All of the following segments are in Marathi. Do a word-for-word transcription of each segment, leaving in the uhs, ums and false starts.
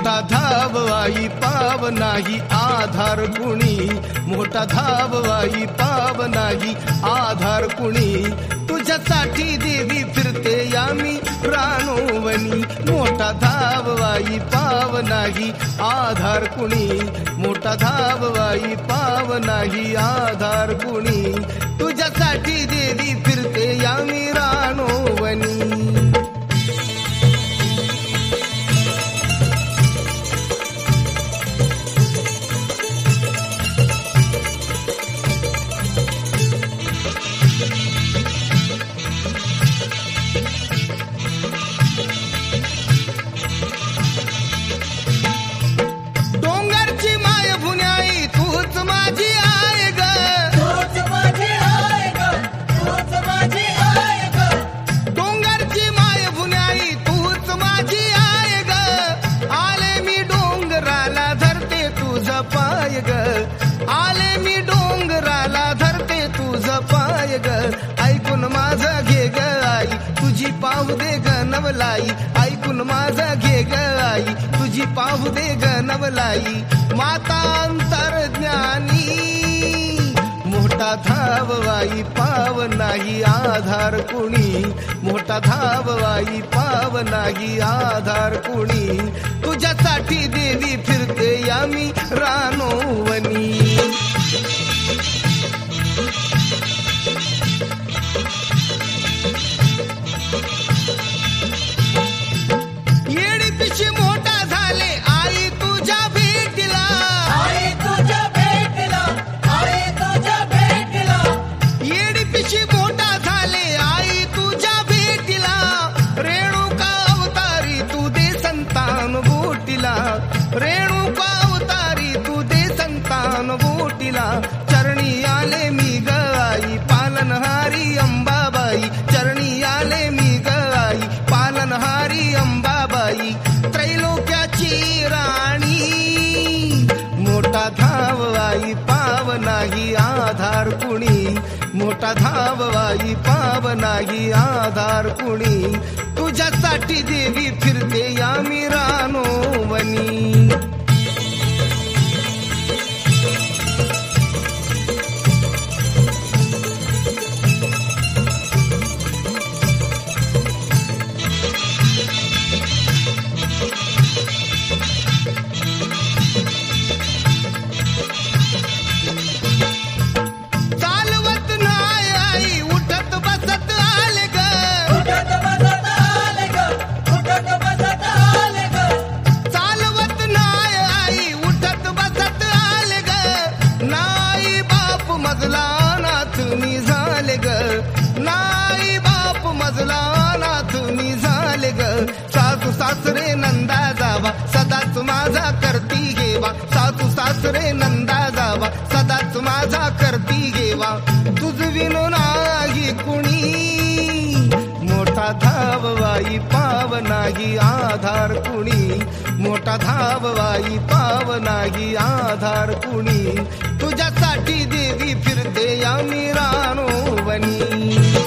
मोठा धाववाई पाव नाही आधार कुणी, मोठा धाववाई पाव नाही आधार कुणी, तुझ्यासाठी देवी फिरते यामी रानोवनी, मोठा धाववाई पाव नाही आधार कुणी, मोठा धाववाई पाव नाही आधार कुणी, तुझ्यासाठी देवी फिरते यामी रानोवनी. आले मी डोंगराला धरते तुझ पाय ग, ऐकून माझं घे ग आई तुझी पाहू दे ग नवलाई, ऐकून माझं घे ग आई तुझी पाहू दे ग नवलाई. माता अंतर्ज्ञानी मोठा धाववाई पाव नाही आधार कुणी, मोठा धाववाई पाव नाही आधार कुणी, तुझ्यासाठी देवी फिरते यामी रानोवनी. येडी पिशी मोठा झाले आई तुझ्या भेटीला, आई तुझ्या भेटीला, आई तुझ्या भेटीला, येडी पिशी मोठा झाले आई तुझ्या भेटीला, रेणुका अवतारी तू दे संतान बोटीला, रेणुका अवतारी तू दे संतान बोटीला, चरणी आले मी ग आई पालनहारी अंबाबाई, चरणी आले मी ग आई पालनहारी अंबाबाई, त्रैलोक्याची राणी मोठा धाववाई पाव नाही आधार कुणी, मोठा धाववाई पाव नाही आधार कुणी, तुझ्यासाठी देवी फिरते यामी रानोवनी. नाही बाप मजला नाथ मी झाले ग, सासू सासरे नंदा जावा सदाच माझा करती घेवा, सासू सासरे नंदा जावा सदाच माझा करती घेवा, तुझ विनो नाही कुणी, मोठा धाववाई पाव नाही आधार कुणी, मोठा धाववाई पाव नाही आधार कुणी, तुझ्यासाठी देवी फिरते यामी रानोवनी.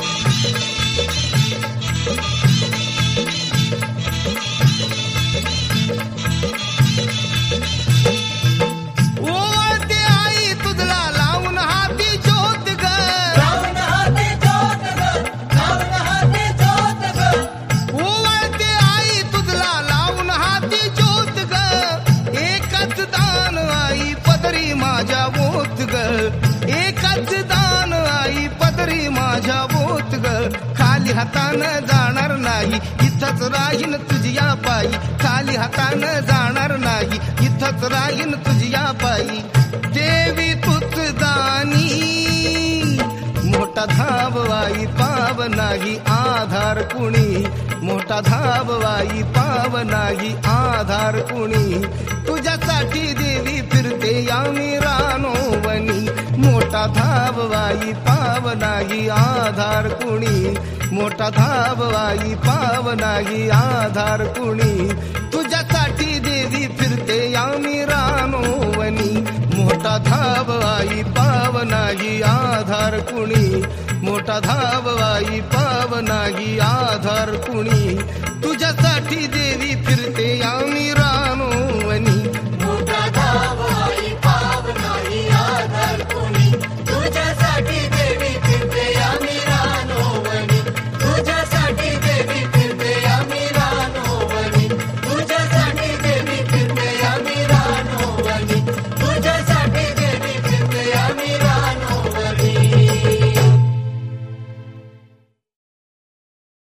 ओवाळते आई तुझला लावून हाती ज्योत ग, लावून हाती ज्योत ग, लावून हाती ज्योत ग, ओवाळते आई तुझला लावून हाती ज्योत ग, एकच दान आई पदरी माझ्या बोत ग, एकच दान आई पदरी माझ्या बोत ग, खाली हातानं जाणार नाही इथंच राहीन तुझ्या पायी, खाली हातानं जाणार नाही इथंच राहीन तुझ्या पायी, देवी तुझ दानी मोठा धाववाई पाव नाही आधार कुणी, मोठा धाववाई पाव नाही आधार कुणी, तुझ्यासाठी देवी फिरते यामी रानोवनी, मोठा धाववाई पाव नाही आधार कुणी, मोठा धाववाई पाव नाही आधार कुणी, तुझ्यासाठी देवी फिरते यामी रानोवनी, मोठा धाववाई पाव पाव नाही आधार कुणी, मोठा धाव आई पाव नाही आधार कुणी. तुझ्यासाठी देवी फिरते आम्ही रानोवनी.